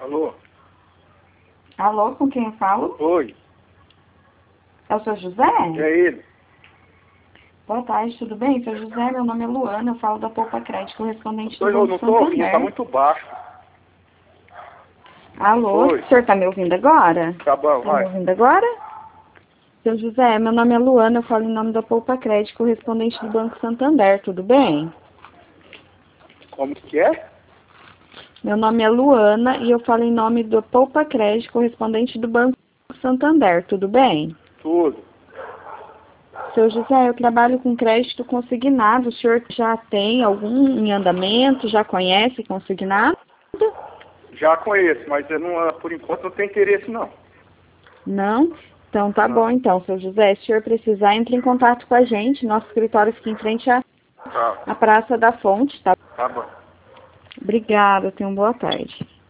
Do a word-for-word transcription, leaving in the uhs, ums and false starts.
Alô? Alô, com quem eu falo? Oi, É o seu José? é ele. Boa tarde, tudo bem? Seu José, meu nome é Luana, eu falo da Poupa Crédito, correspondente do Eu Banco não tô ouvindo, tá Santander. muito baixo. Alô, Oi. o senhor tá me ouvindo agora? Tá bom, Tá me vai. ouvindo agora? Seu José, meu nome é Luana, eu falo em nome da Poupa Crédito, correspondente do Banco Santander, tudo bem? Como que é? Meu nome é Luana e eu falo em nome do Poupa Crédito, correspondente do Banco Santander, tudo bem? Tudo. Seu José, eu trabalho com crédito consignado. O senhor já tem algum em andamento? Já conhece consignado? Já conheço, mas eu não, por enquanto não tenho interesse não. Não? Então tá Não. bom então, seu José. Se o senhor precisar, entre em contato com a gente. Nosso escritório fica em frente à, Tá, à Praça da Fonte, tá? tá bom. Obrigada, tenha uma boa tarde.